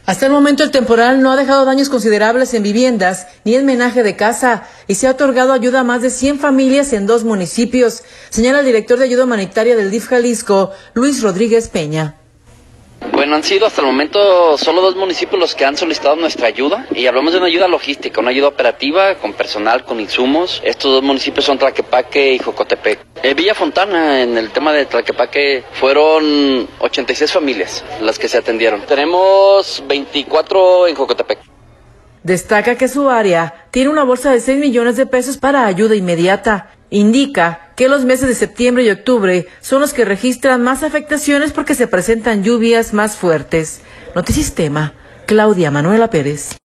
Hasta el momento el temporal no ha dejado daños considerables en viviendas ni en menaje de casa y se ha otorgado ayuda a más de 100 familias en 2 municipios, señala el director de ayuda humanitaria del DIF Jalisco, Luis Rodríguez Peña. Bueno, han sido hasta el momento solo 2 municipios los que han solicitado nuestra ayuda y hablamos de una ayuda logística, una ayuda operativa con personal, con insumos. Estos 2 municipios son Tlaquepaque y Jocotepec. Villa Fontana, en el tema de Tlaquepaque, fueron 86 familias las que se atendieron. Tenemos 24 en Jocotepec. Destaca que su área tiene una bolsa de 6 millones de pesos para ayuda inmediata. Indica que los meses de septiembre y octubre son los que registran más afectaciones porque se presentan lluvias más fuertes. Notisistema, Claudia Manuela Pérez.